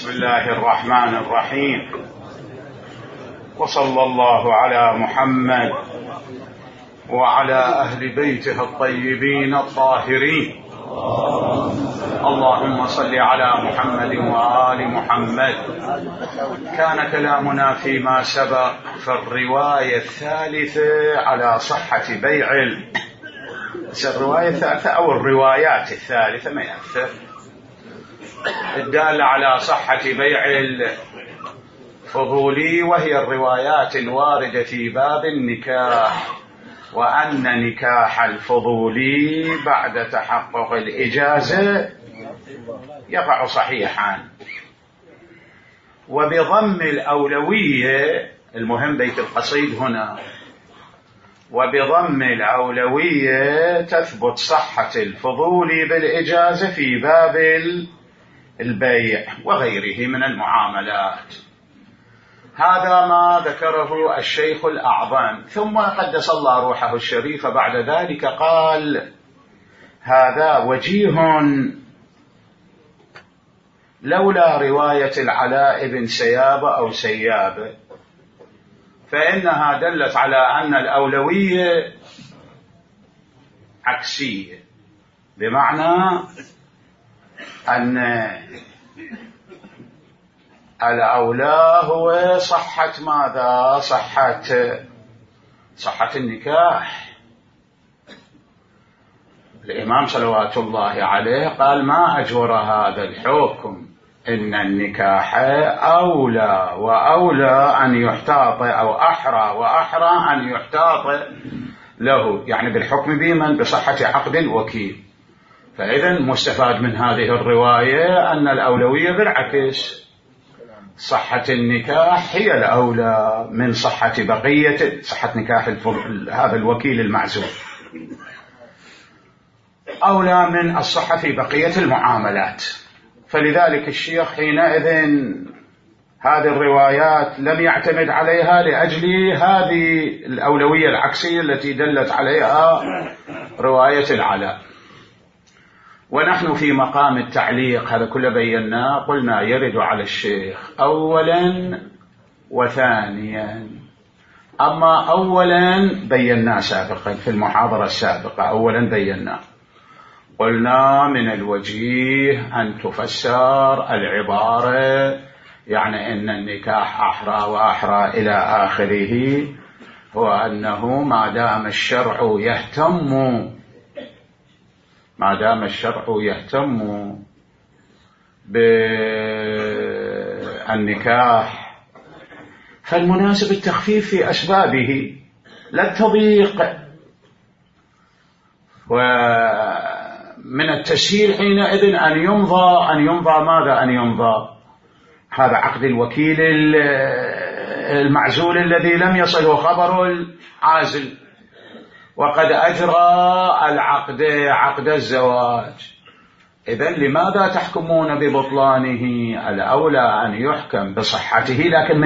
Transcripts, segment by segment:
بسم الله الرحمن الرحيم، وصلى الله على محمد وعلى أهل بيته الطيبين الطاهرين. اللهم صل على محمد وآل محمد. كان كلامنا فيما سبق في الرواية الثالثة على صحة بيع الرواية الثالثة أو الروايات الثالثة ما يأثر، الدالة على صحة بيع الفضولي، وهي الروايات الواردة في باب النكاح، وأن نكاح الفضولي بعد تحقق الإجازة يقع صحيحا، وبضم الأولوية، المهم بيت القصيد هنا، وبضم الأولوية تثبت صحة الفضولي بالإجازة في باب البيع وغيره من المعاملات. هذا ما ذكره الشيخ الأعظم، ثم قدس الله روحه الشريف بعد ذلك قال: هذا وجيه لولا رواية العلاء بن سيابة أو سيابة، فإنها دلت على أن الأولوية عكسية، بمعنى أن الأولى هو صحة ماذا؟ صحة النكاح. الإمام صلوات الله عليه قال: ما أجور هذا الحكم، إن النكاح أولى وأولى أن يحتاط، أو أحرى وأحرى أن يحتاط له، يعني بالحكم بمن؟ بصحة عقد الوكيل. فإذا مستفاد من هذه الرواية أن الأولوية بالعكس، صحة النكاح هي الأولى من صحة بقية صحة نكاح هذا الوكيل المعزول، أولى من الصحة في بقية المعاملات. فلذلك الشيخ حينئذ هذه الروايات لم يعتمد عليها لأجل هذه الأولوية العكسية التي دلت عليها رواية العلاء. ونحن في مقام التعليق، هذا كله بيناه، قلنا يرد على الشيخ أولا وثانيا. أما أولا بيناه سابقا في المحاضرة السابقة، أولا بيناه قلنا من الوجيه أن تفسر العبارة، يعني إن النكاح أحرى وأحرى إلى آخره، هو أنه ما دام الشرع يهتم بالنكاح فالمناسب التخفيف في أسبابه لا التضييق. ومن التسهيل حينئذ أن يمضى ماذا؟ أن يمضى هذا عقد الوكيل المعزول الذي لم يصله خبر العازل، وقد أجرى عقد الزواج. إذن لماذا تحكمون ببطلانه؟ الأولى أن يحكم بصحته، لكن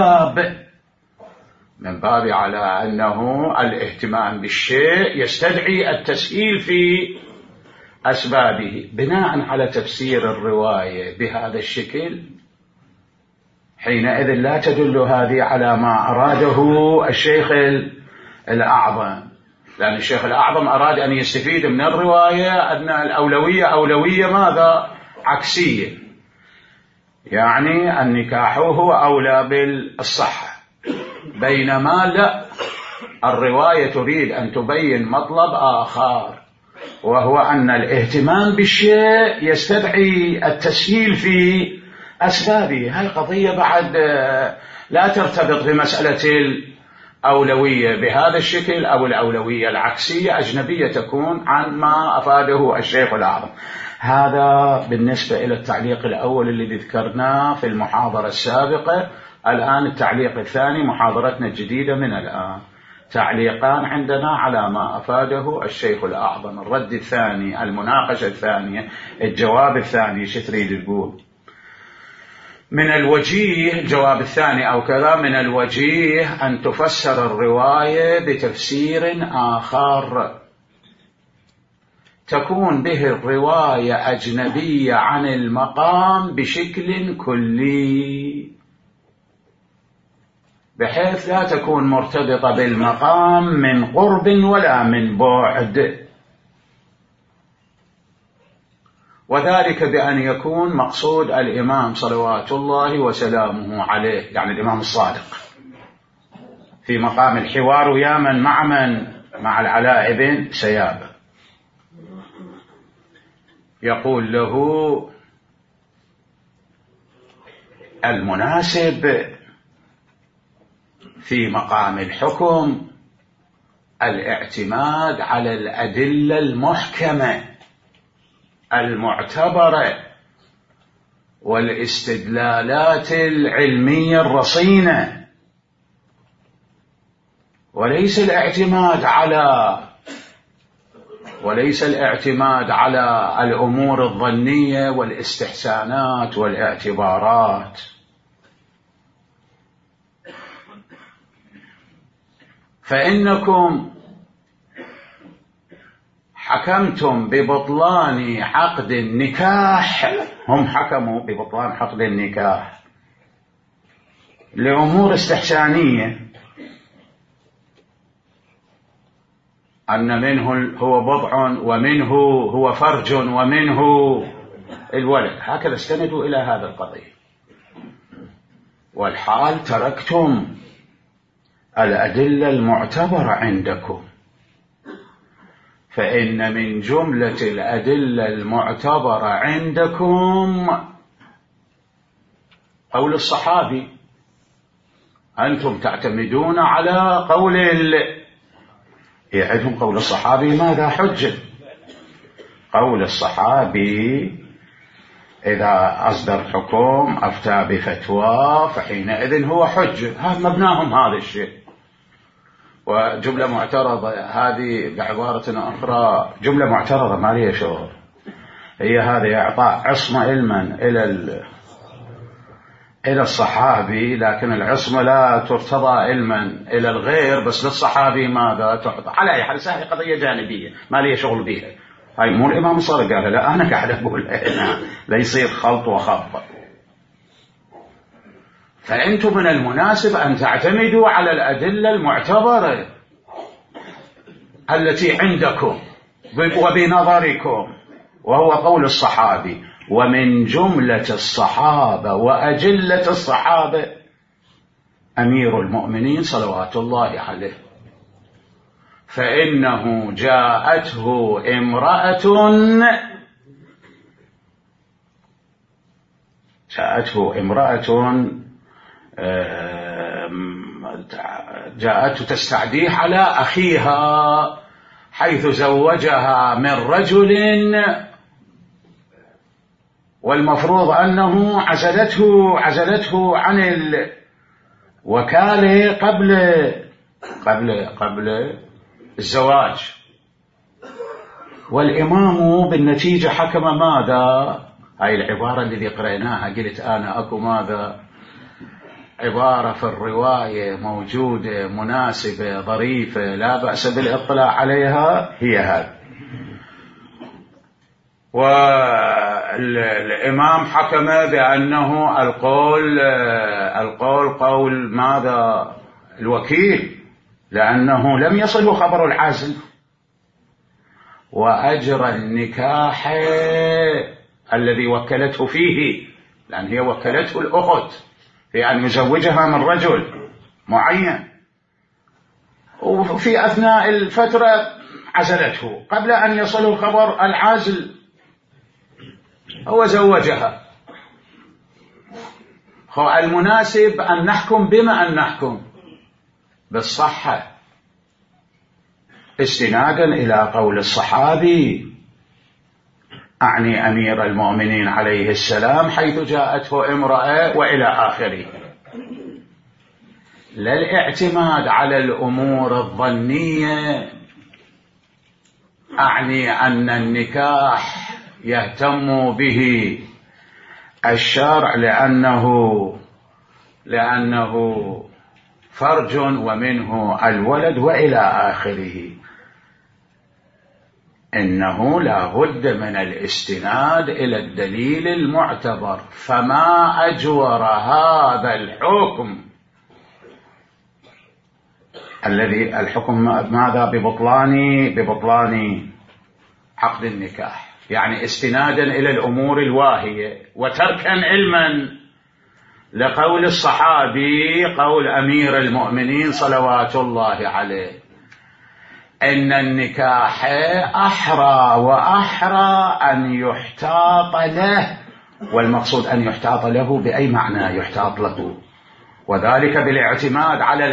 من باب على أنه الاهتمام بالشيء يستدعي التسهيل في أسبابه. بناء على تفسير الرواية بهذا الشكل حينئذ لا تدل هذه على ما أراده الشيخ الأعظم، لأن الشيخ الأعظم أراد أن يستفيد من الرواية أن الأولوية أولوية ماذا؟ عكسية، يعني النكاح هو أولى بالصحة، بينما لا، الرواية تريد أن تبين مطلب آخر، وهو أن الاهتمام بالشيء يستدعي التسهيل في أسبابه. هاي قضية بعد لا ترتبط بمسألة الأولوية بهذا الشكل أو الأولوية العكسية، أجنبية تكون عن ما أفاده الشيخ الأعظم. هذا بالنسبة إلى التعليق الأول الذي ذكرناه في المحاضرة السابقة. الآن التعليق الثاني، محاضرتنا الجديدة من الآن، تعليقان عندنا على ما أفاده الشيخ الأعظم. الرد الثاني، المناقشة الثانية، الجواب الثاني، شو تريد تقول؟ من الوجيه، الجواب الثاني أو كذا، من الوجيه أن تفسر الرواية بتفسير آخر، تكون به الرواية أجنبية عن المقام بشكل كلي، بحيث لا تكون مرتبطة بالمقام من قرب ولا من بعد، وذلك بأن يكون مقصود الإمام صلوات الله وسلامه عليه، يعني الإمام الصادق، في مقام الحوار ويا من مع العلاء بن سيابة، يقول له المناسب في مقام الحكم الاعتماد على الأدلة المحكمة المعتبرة والاستدلالات العلمية الرصينة، وليس الاعتماد على الأمور الظنية والاستحسانات والاعتبارات. فإنكم حكمتم ببطلان عقد النكاح، هم حكموا ببطلان عقد النكاح لأمور استحسانية، أن منه هو بضع ومنه هو فرج ومنه الولد، هكذا استندوا إلى هذا القضية، والحال تركتم الأدلة المعتبرة عندكم. فإن من جملة الأدلة المعتبرة عندكم قول الصحابي، أنتم تعتمدون على قول يعدهم قول الصحابي ماذا حجة؟ قول الصحابي إذا أصدر حكم أفتى بفتوى فحينئذ هو حجة، هذا مبناهم هذا الشيء. وجملة معترضة هذه بعبارة أخرى، جملة معترضة ما لي شغل، هي هذه إعطاء عصمة علما إلى الصحابي، لكن العصمة لا ترتضى علما إلى الغير، بس للصحابي ماذا تعطى؟ على أي حال هذه قضية جانبية ما لي شغل بها، هاي مو الإمام الصادق قال، لا أنا قاعد أقول هنا لا يصير خلط وخبط. فأنتم من المناسب أن تعتمدوا على الأدلة المعتبرة التي عندكم وبنظركم، وهو قول الصحابي، ومن جملة الصحابة وأجلة الصحابة أمير المؤمنين صلوات الله عليه، فإنه جاءته امرأة جاءته تستعديه على أخيها، حيث زوجها من رجل والمفروض أنه عزلته عن الوكالة قبل الزواج، والإمام بالنتيجة حكم ماذا؟ هاي العبارة الذي قرأناها قلت أنا أكو ماذا؟ عبارة في الرواية موجودة مناسبة ظريفة لا بأس بالاطلاع عليها، هي هذا. والإمام حكم بأنه القول قول ماذا؟ الوكيل، لأنه لم يصله خبر العزل، وأجرى النكاح الذي وكلته فيه، لأن هي وكلته الأخت في أن يزوجها من رجل معين، وفي أثناء الفترة عزلته قبل أن يصله خبر العزل، هو زوجها. المناسب أن نحكم بما أن نحكم بالصحة استنادا إلى قول الصحابي، أعني أمير المؤمنين عليه السلام، حيث جاءته امرأة وإلى آخره، لا الاعتماد على الأمور الظنية، أعني أن النكاح يهتم به الشرع لأنه فرج ومنه الولد وإلى آخره. إنه لا بد من الاستناد إلى الدليل المعتبر، فما أجور هذا الحكم الذي الحكم ماذا؟ ببطلان عقد النكاح، يعني استنادا إلى الأمور الواهية، وتركا علما لقول الصحابي قول أمير المؤمنين صلوات الله عليه إن النكاح أحرى وأحرى أن يحتاط له، والمقصود أن يحتاط له بأي معنى يحتاط له؟ وذلك بالاعتماد على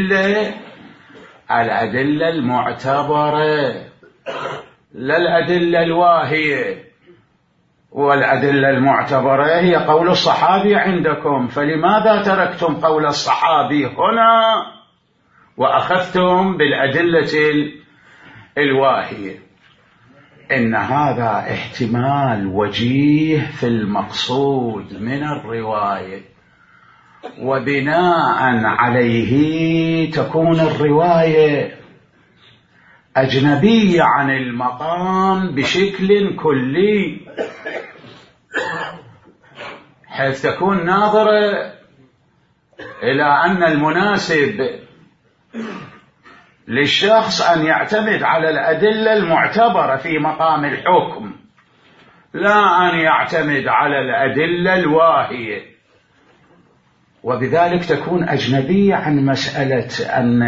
الأدلة المعتبرة لا الأدلة الواهية، والأدلة المعتبرة هي قول الصحابي عندكم، فلماذا تركتم قول الصحابي هنا وأخذتم بالأدلة الواهية؟ إن هذا احتمال وجيه في المقصود من الرواية، وبناء عليه تكون الرواية أجنبية عن المقام بشكل كلي، حيث تكون ناظرة إلى أن المناسب للشخص أن يعتمد على الأدلة المعتبرة في مقام الحكم، لا أن يعتمد على الأدلة الواهية، وبذلك تكون أجنبية عن مسألة أن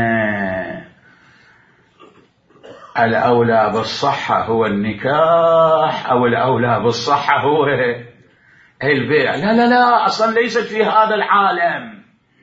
الأولى بالصحة هو النكاح أو الأولى بالصحة هو البيع. لا لا لا، أصلا ليست في هذا العالم،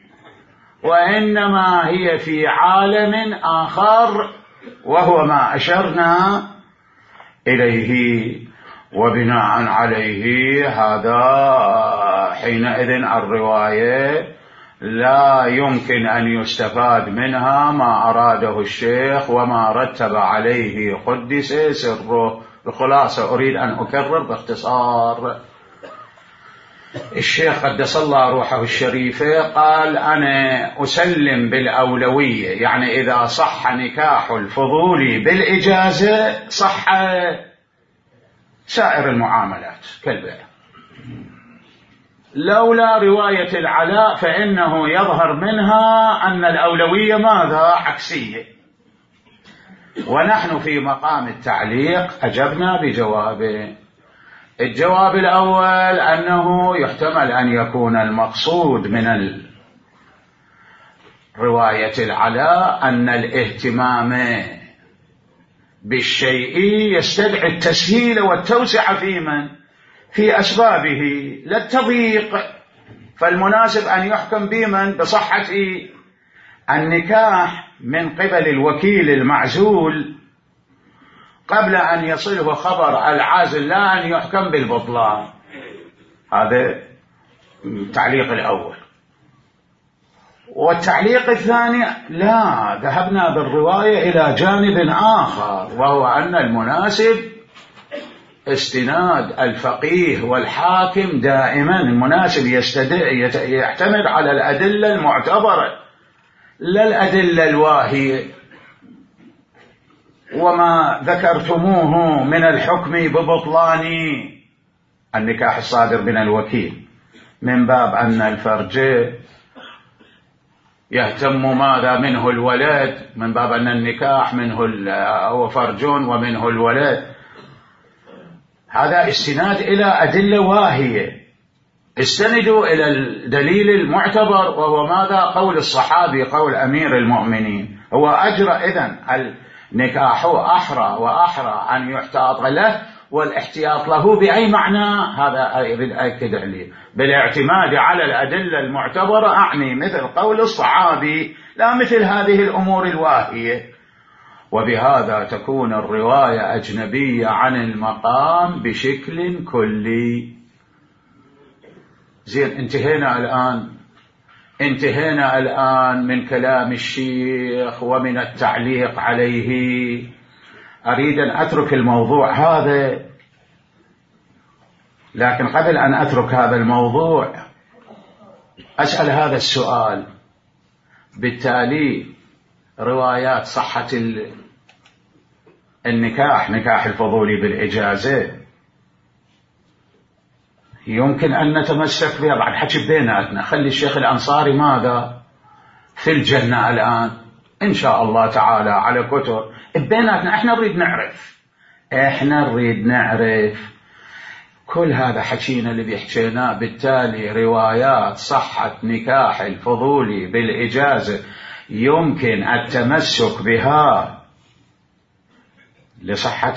وإنما هي في عالم آخر وهو ما أشرنا إليه، وبناء عليه هذا حينئذ الرواية لا يمكن أن يستفاد منها ما أراده الشيخ وما رتب عليه قدس سره. بخلاصة أريد أن أكرر باختصار، الشيخ قدس الله روحه الشريفة قال أنا أسلم بالأولوية، يعني إذا صح نكاح الفضولي بالإجازة صح سائر المعاملات كالبيع. لولا رواية العلاء فإنه يظهر منها أن الأولوية ماذا؟ عكسية. ونحن في مقام التعليق أجبنا بجوابين. الجواب الأول أنه يحتمل أن يكون المقصود من رواية العلاء أن الاهتمام بالشيء يستدعي التسهيل والتوسعة في أسبابه لا التضييق، فالمناسب أن يحكم بمن؟ بصحة النكاح من قبل الوكيل المعزول قبل أن يصله خبر العازل، لا أن يحكم بالبطلان. هذا التعليق الأول. والتعليق الثاني لا، ذهبنا بالرواية إلى جانب آخر، وهو أن المناسب استناد الفقيه والحاكم دائما، المناسب يعتمد على الأدلة المعتبرة لا الأدلة الواهية. وما ذكرتموه من الحكم ببطلان النكاح الصادر من الوكيل من باب أن الفرج يهتم ماذا منه الولد، من باب أن النكاح منه هو فرج ومنه الولد، هذا استناد إلى أدلة واهية. استندوا إلى الدليل المعتبر وهو ماذا؟ قول الصحابي قول أمير المؤمنين. هو أجرى إذن النكاح أحرى وأحرى أن يحتاط له، والاحتياط له بأي معنى؟ هذا أريد أكد عليه بالاعتماد على الأدلة المعتبرة، أعني مثل قول الصحابي لا مثل هذه الأمور الواهية. وبهذا تكون الرواية أجنبية عن المقام بشكل كلي. زين، انتهينا الآن من كلام الشيخ ومن التعليق عليه. أريد أن أترك الموضوع هذا، لكن قبل أن أترك هذا الموضوع أسأل هذا السؤال. بالتالي روايات صحة نكاح الفضولي بالإجازة يمكن أن نتمسك بها بعد حكي بيناتنا. خلي الشيخ الأنصاري ماذا في الجنة الآن إن شاء الله تعالى على كتب بيناتنا. إحنا نريد نعرف كل هذا حكينا اللي بيحكيناه. بالتالي روايات صحة نكاح الفضولي بالإجازة يمكن التمسك بها لصحة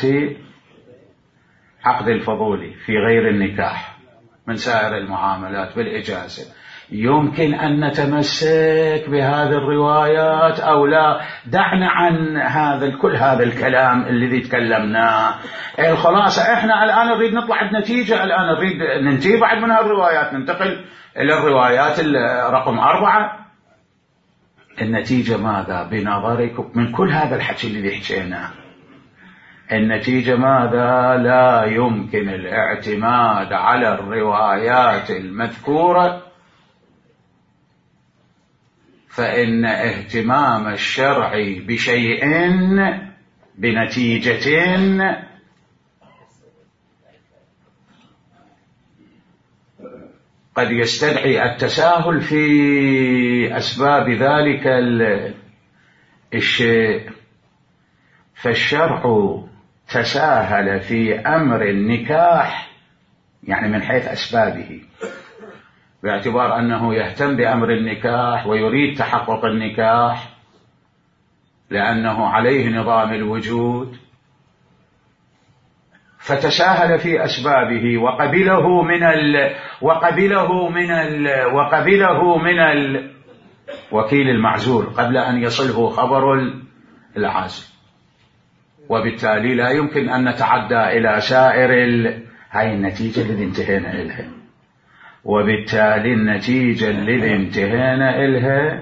عقد الفضولي في غير النكاح من سائر المعاملات بالإجازة. يمكن أن نتمسك بهذه الروايات أو لا. دعنا عن كل هذا الكلام الذي تكلمناه. الخلاصة إحنا الآن نريد نطلع بنتيجة. الآن نريد ننتهي بعد من هالروايات ننتقل إلى الروايات رقم 4. النتيجة ماذا بنظركم من كل هذا الحكي اللي حكيناه؟ النتيجة ماذا؟ لا يمكن الاعتماد على الروايات المذكورة، فإن اهتمام الشرع بشيء بنتيجة قد يستدعي التساهل في أسباب ذلك الشيء. فالشرع تساهل في أمر النكاح يعني من حيث أسبابه، باعتبار أنه يهتم بأمر النكاح ويريد تحقق النكاح لأنه عليه نظام الوجود، فتساهل في أسبابه وقبله من الوكيل المعزول قبل أن يصله خبر العازل. وبالتالي لا يمكن أن نتعدى إلى سائر هاي النتيجة اللي انتهينا إلها. وبالتالي النتيجة اللي انتهينا إلها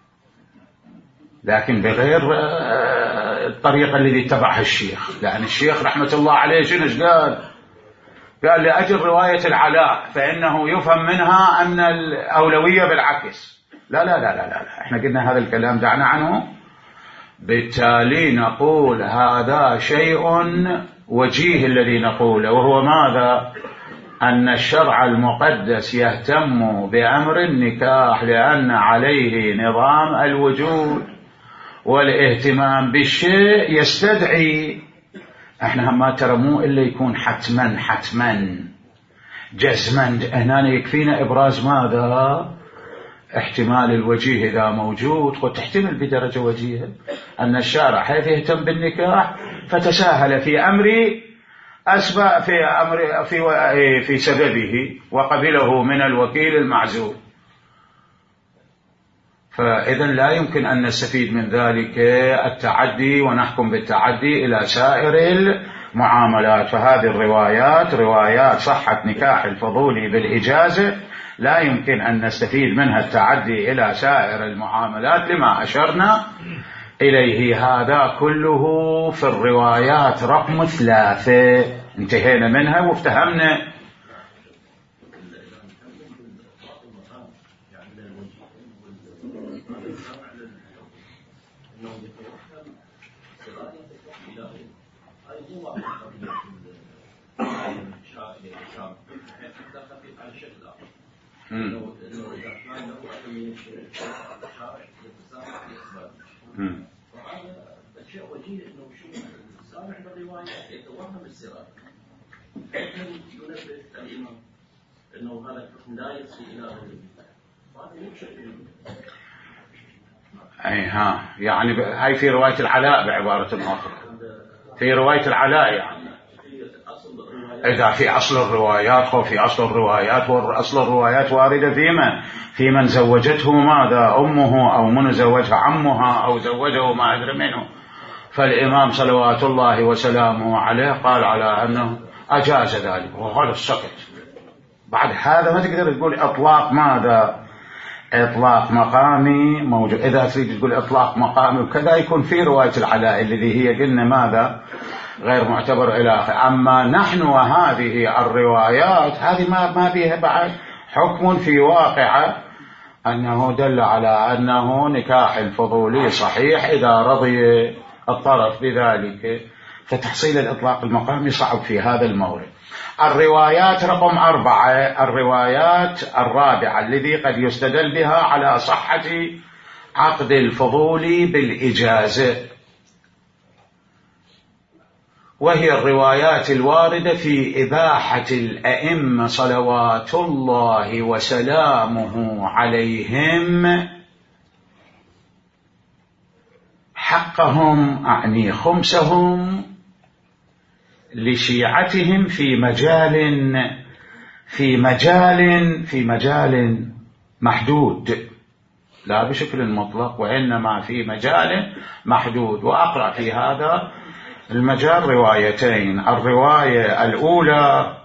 لكن بغير الطريقة اللي اتبعها الشيخ. لأن الشيخ رحمة الله عليه شنو قال لأجل رواية العلاء فإنه يفهم منها أن الأولوية بالعكس. لا لا لا لا لا، احنا قلنا هذا الكلام دعنا عنه. بالتالي نقول هذا شيء وجيه الذي نقوله، وهو ماذا؟ أن الشرع المقدس يهتم بأمر النكاح لأن عليه نظام الوجود، والاهتمام بالشيء يستدعي. احنا ما ترى مو إلا يكون حتما جزما. هنا يكفينا إبراز ماذا؟ احتمال الوجيه إذا موجود. قد تحتمل بدرجة وجيهة أن الشارع حيث يهتم بالنكاح فتساهل في أمر أسباب في سببه وقبله من الوكيل المعزول. فإذا لا يمكن أن نستفيد من ذلك التعدي ونحكم بالتعدي إلى سائر المعاملات. فهذه الروايات روايات صحة نكاح الفضولي بالإجازة لا يمكن أن نستفيد منها التعدي إلى سائر المعاملات لما أشرنا إليه. هذا كله في الروايات رقم 3 انتهينا منها وافتهمنا. الشيء وجيه انه السامع بالروايه يتوهم السراج. ينبه الامام انه هذا الحكم لا يصل الى هذا مو شيء. يعني هاي في روايه العلاء بعباره اخرى. في روايه العلاء يعني إذا في أصل الروايات وفي أصل الروايات وأصل الروايات واردة في من زوجته ماذا أمه أو من زوجها عمها أو زوجه ما أدري منه. فالإمام صلوات الله وسلامه عليه قال على أنه أجاز ذلك وهذا السكت. بعد هذا ما تقدر تقول إطلاق ماذا؟ إطلاق مقامي موجود. إذا تريد تقول إطلاق مقامي وكذا يكون في رواية العلاء الذي هي قلنا ماذا؟ غير معتبر إلى آخره. أما نحن وهذه الروايات هذه ما فيها بعد حكم في واقعة أنه دل على أنه نكاح الفضولي صحيح إذا رضي الطرف بذلك. فتحصيل الإطلاق المقامي صعب في هذا المورد. الروايات رقم 4، الروايات الرابعة الذي قد يستدل بها على صحة عقد الفضول بالإجازة، وهي الروايات الواردة في إباحة الأئمة صلوات الله وسلامه عليهم حقهم، أعني خمسهم، لشيعتهم في مجال محدود، لا بشكل مطلق، وإنما في مجال محدود. وأقرأ في هذا المجال روايتين. الرواية الأولى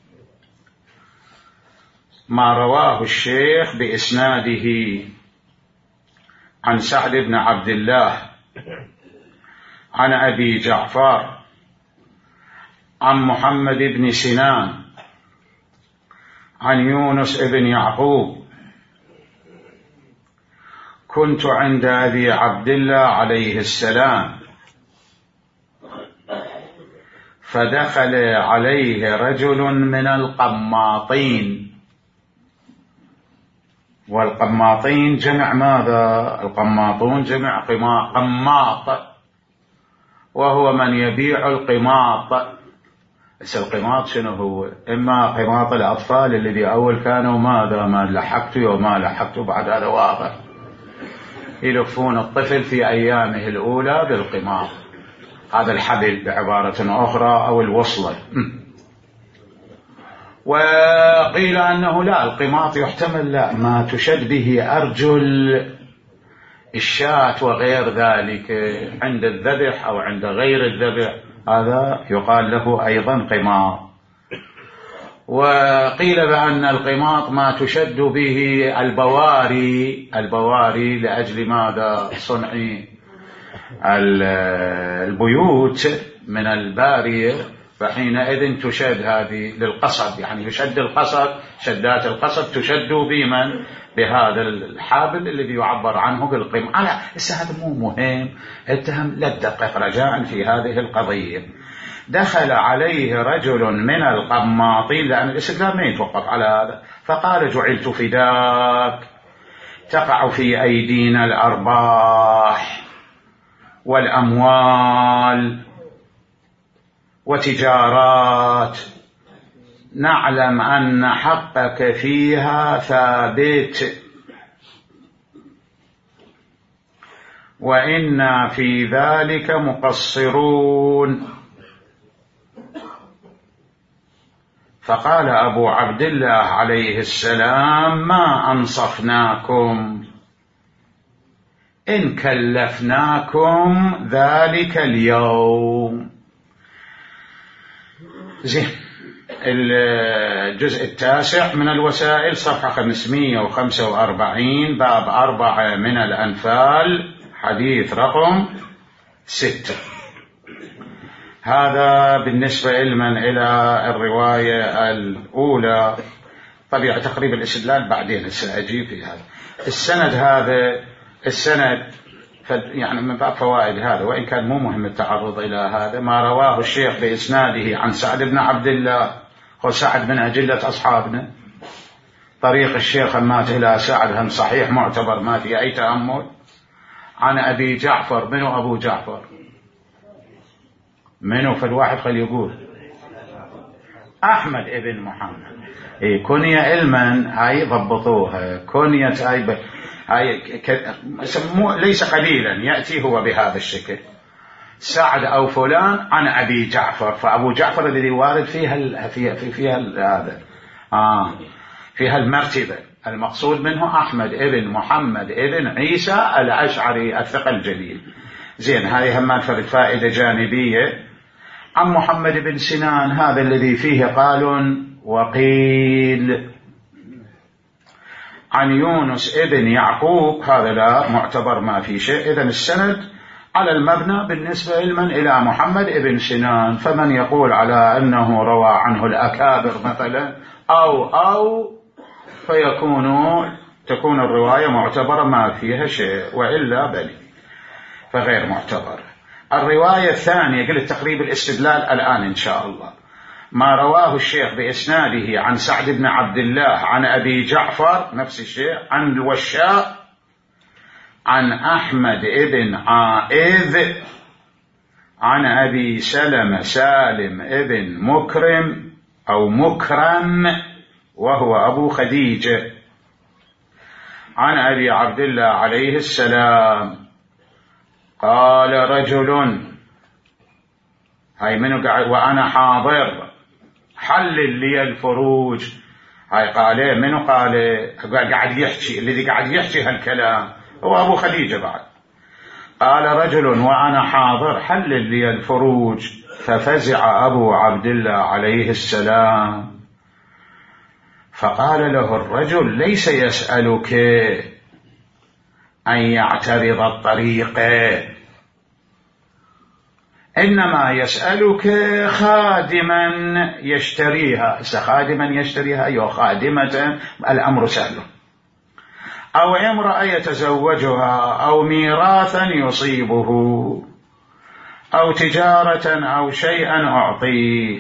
ما رواه الشيخ بإسناده عن سعد بن عبد الله عن أبي جعفر عن محمد بن سنان عن يونس بن يعقوب: كنت عند أبي عبد الله عليه السلام فدخل عليه رجل من القماطين. والقماطين جمع ماذا؟ القماطون جمع قماط، وهو من يبيع القماط. بس القماط شنو هو؟ إما قماط الأطفال الذي أول كانوا ماذا؟ ما لحقته وما لحقته، بعد هذا واضح يلفون الطفل في أيامه الأولى بالقماط، هذا الحبل بعبارة أخرى أو الوصلة. وقيل أنه لا، القماط يحتمل لا ما تشد به أرجل الشاة وغير ذلك عند الذبح أو عند غير الذبح، هذا يقال له أيضا قماط. وقيل بأن القماط ما تشد به البواري لأجل ماذا؟ صنع البيوت من البارية، فحينئذ تشد هذه للقصب، يعني يشد القصب، شدات القصب تشد بمن؟ بهذا الحابل الذي يعبر عنه بالقماط. على هذا مو مهم، اتهم لا تدقق رجاء في هذه القضية. دخل عليه رجل من القماطين، لأن الاستدلال ما يتوقف على هذا، فقال: جعلت فداك، تقع في أيدينا الأرباح والأموال وتجارات، نعلم أن حقك فيها ثابت، وإنا في ذلك مقصرون. فقال أبو عبد الله عليه السلام: ما أنصفناكم إن كلفناكم ذلك اليوم. زين. الجزء 9 من الوسائل، صفحة 545، باب 4 من الأنفال، حديث رقم 6. هذا بالنسبة إلى الرواية الأولى. طبيعة تقريب الاستدلال بعدين سأجيب في هذا السند يعني من باب فوائد هذا، وإن كان مو مهم التعرض إلى هذا. ما رواه الشيخ بإسناده عن سعد بن عبد الله، هو سعد من أجلة أصحابنا، طريق الشيخ مات إلى سعد هم صحيح معتبر ما في أي تأمل. عن أبي جعفر، منو أبو جعفر؟ منو؟ فالواحد خلي يقول أحمد ابن محمد. كنية علما هاي ضبطوها، كنية هاي ليس قليلا يأتي هو بهذا الشكل، سعد أو فلان عن أبي جعفر، فأبو جعفر الذي وارد فيها المرتبة، المقصود منه أحمد ابن محمد ابن عيسى الأشعري الثقة الجليل. زين، هذه هم فائدة جانبية. عن محمد بن سنان، هذا الذي فيه قال وقيل. عن يونس ابن يعقوب، هذا لا معتبر ما في شيء. إذن السند على المبنى بالنسبة إلى محمد ابن سنان، فمن يقول على أنه روى عنه الأكابر مثلا أو تكون الرواية معتبرة ما فيها شيء، وإلا بل فغير معتبر. الرواية الثانية قلت تقريب الاستدلال الآن إن شاء الله، ما رواه الشيخ بإسناده عن سعد بن عبد الله عن أبي جعفر نفس الشيء عن الوشاء عن أحمد بن عائذ عن أبي سلمة سالم بن مكرم أو مكرم وهو أبو خديجة عن أبي عبد الله عليه السلام قال رجل، هاي منو قاعد وأنا حاضر حلل لي الفروج، هاي قاله منو قاله؟ قاعد يحكي، الذي قاعد يحكي هالكلام هو أبو خديجة بعد. قال رجل وأنا حاضر حلل لي الفروج، ففزع أبو عبد الله عليه السلام فقال له الرجل ليس يسألك أن يعترض الطريق، إنما يسألك خادما يشتريها، خادما يشتريها أيوة خادمة الأمر سهل، أو امرأة يتزوجها، أو ميراثا يصيبه، أو تجارة أو شيئا أعطيه.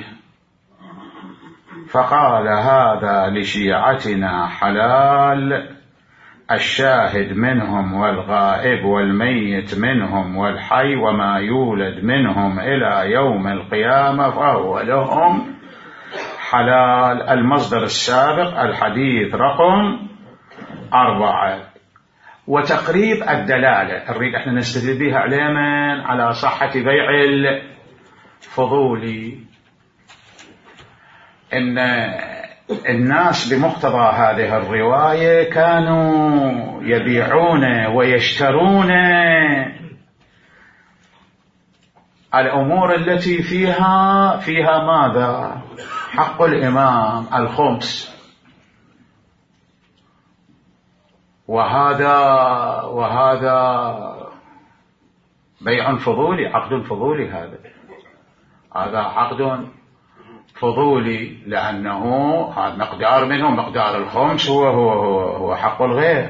فقال هذا لشيعتنا حلال، الشاهد منهم والغائب والميت منهم والحي وما يولد منهم إلى يوم القيامة فهو لهم حلال. المصدر السابق الحديث رقم 4. وتقريب الدلالة نريد احنا نستدل بها علما على صحة بيع الفضولي، إن الناس بمقتضى هذه الرواية كانوا يبيعون ويشترون الأمور التي فيها ماذا؟ حق الإمام الخمس، وهذا بيع فضولي، عقد فضولي، هذا عقد فضولي، لأنه هذا مقدار منه مقدار الخمس هو حق الغير.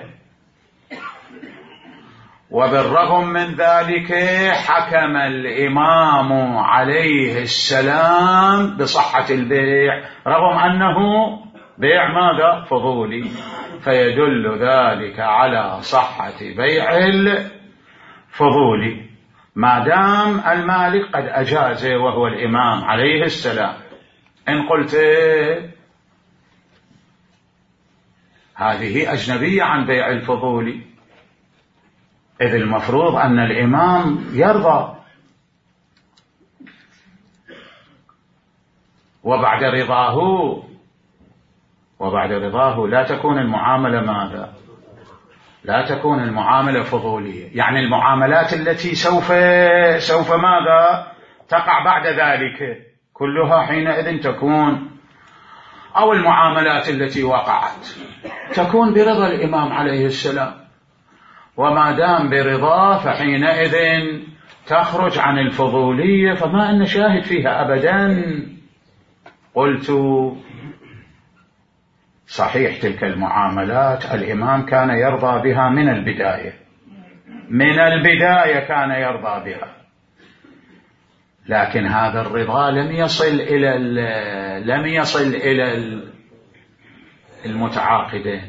وبالرغم من ذلك حكم الإمام عليه السلام بصحة البيع رغم أنه بيع ماذا؟ فضولي، فيدل ذلك على صحة بيع الفضولي ما دام المالك قد أجاز وهو الإمام عليه السلام. إن قلت هذه أجنبية عن بيع الفضولي، إذ المفروض أن الإمام يرضى، وبعد رضاه لا تكون المعاملة ماذا؟ لا تكون المعاملة فضولية، يعني المعاملات التي سوف ماذا؟ تقع بعد ذلك كلها حينئذ تكون، أو المعاملات التي وقعت تكون برضا الإمام عليه السلام، وما دام برضاه فحينئذ تخرج عن الفضولية، فما أن شاهد فيها أبدا. قلت صحيح تلك المعاملات الإمام كان يرضى بها من البداية كان يرضى بها، لكن هذا الرضا لم يصل إلى المتعاقدين،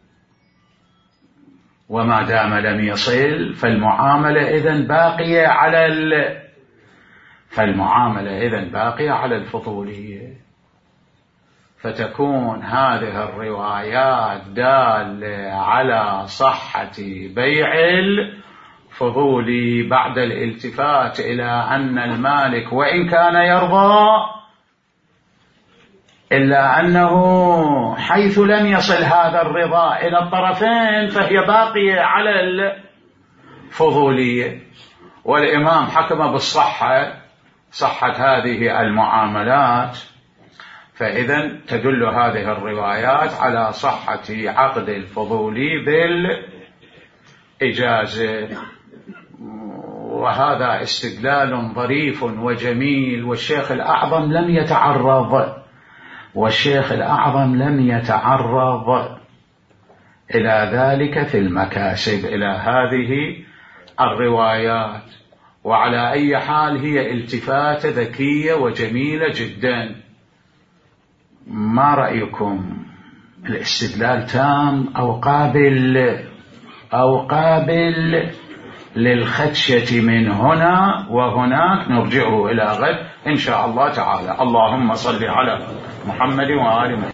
وما دام لم يصل فالمعاملة إذن باقية على الفضولية. فتكون هذه الروايات دالة على صحة بيع الفضولي بعد الالتفات إلى أن المالك وإن كان يرضى إلا أنه حيث لم يصل هذا الرضا إلى الطرفين فهي باقية على الفضولية، والإمام حكم بالصحة، صحة هذه المعاملات، فإذا تدل هذه الروايات على صحة عقد الفضولي بالإجازة. وهذا استدلال ظريف وجميل، والشيخ الأعظم لم يتعرض إلى ذلك في المكاسب، إلى هذه الروايات، وعلى أي حال هي التفاتة ذكية وجميلة جدا. ما رأيكم؟ الاستدلال تام أو قابل للخدشة من هنا وهناك؟ نرجعه إلى غد إن شاء الله تعالى. اللهم صل على محمد وآل محمد.